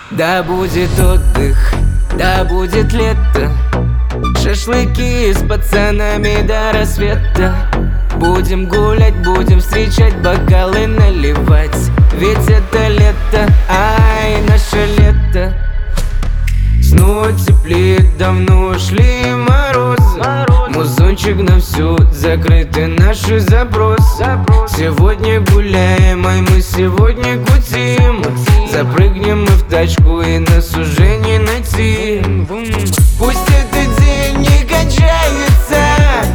Да будет отдых, да будет лето, шашлыки с пацанами до рассвета. Будем гулять, будем встречать, бокалы наливать, ведь это лето, ай, наше лето. Снова теплеет, давно ушли морозы. Музончик на всю, закрыты наши запросы. Сегодня гуляем, ай, мы сегодня кутим. Запрыгнем мы в тачку, и нас уже не найти. Пусть этот день не кончается,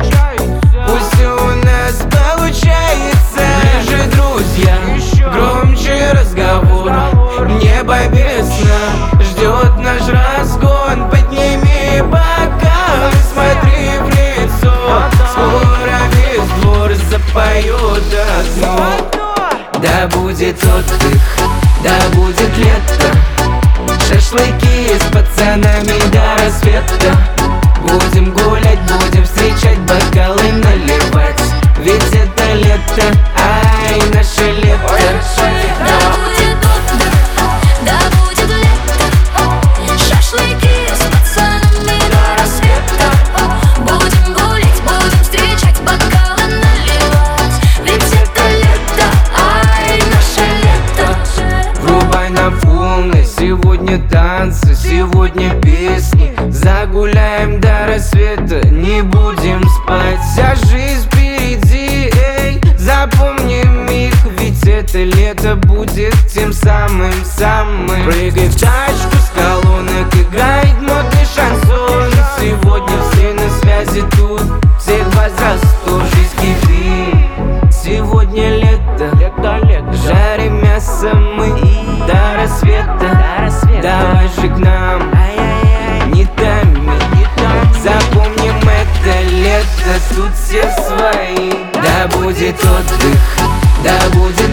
пусть все у нас получается. Ближе, друзья, громче разговор. Небо без сна ждет наш разгон. Подними бокал, смотри в лицо. Скоро весь двор запоет одно. Да будет отдых, да будет лето, шашлыки с пацанами до рассвета. Будем гулять, будем встречать, бокалы наливать, ведь это лето, ай, наше лето. Да будет отдых, да будет лето, шашлыки с пацанами до рассвета. Будем гулять, будем встречать, бокалы наливать, ведь это лето, ай, наше лето. Врубай на полный, сегодня танцы, сегодня песни. Загуляем до рассвета, не будем спать. Вся жизнь впереди, эй, запомним их, ведь это лето будет тем самым. Прыгай в тачку с колонок, играет модный шансон. Сегодня все на связи тут, всех возрастов, жизнь кипит. Сегодня лето, жарим мясо мы до рассвета. Давай же к нам, не томи, запомним это лето, тут все свои. Да будет отдых, да будет